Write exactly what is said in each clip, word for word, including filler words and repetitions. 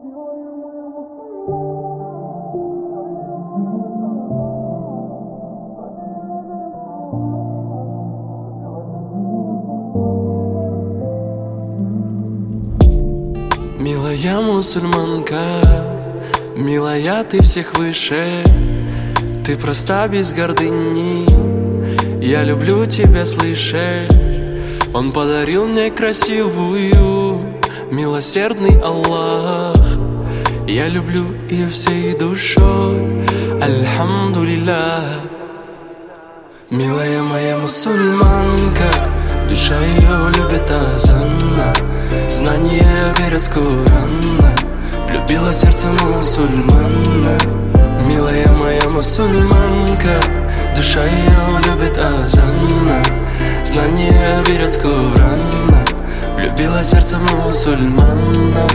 Милая мусульманка, милая, ты всех выше. Ты проста без гордыни, я люблю тебя слышать. Он подарил мне красивую, милосердный Аллах. Я люблю ее всей душой, альхамдулилlah. Милая моя мусульманка, душа ее любит азана, знание берет с Корана, любила сердце мусульмана. Милая моя мусульманка, душа ее любит азана, знание берет с Корана, любила сердце мусульмана.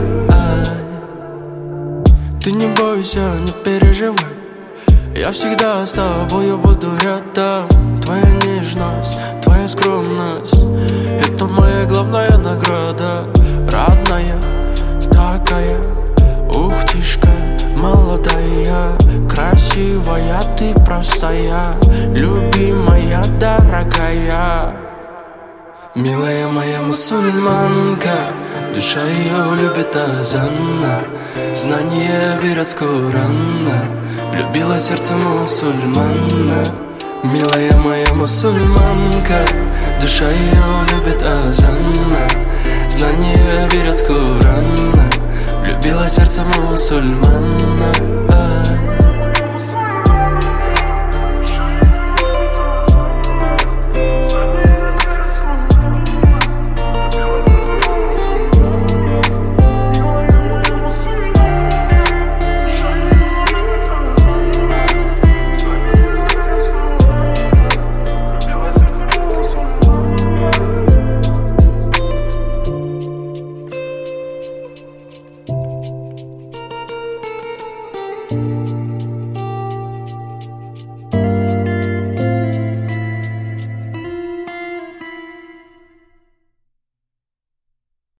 Ты не бойся, не переживай, я всегда с тобою буду рядом. Твоя нежность, твоя скромность — это моя главная награда. Родная, такая, ухтишка, молодая, красивая, ты простая, любимая, дорогая. Милая моя мусульманка, душа ее любит азана, знание берет с Корана, любила сердце мусульмана. Милая моя мусульманка, душа ее любит азана, знание берет с Корана, любила сердце мусульмана.